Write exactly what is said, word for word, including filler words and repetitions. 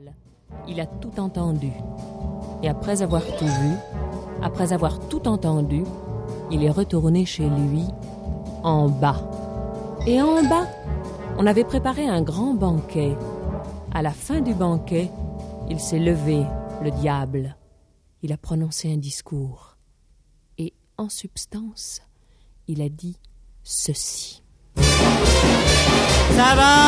Il a tout entendu. Et après avoir tout vu, après avoir tout entendu, il est retourné chez lui, en bas. Et en bas, on avait préparé un grand banquet. À la fin du banquet, il s'est levé, le diable. Il a prononcé un discours. Et en substance, il a dit ceci. Ça va ?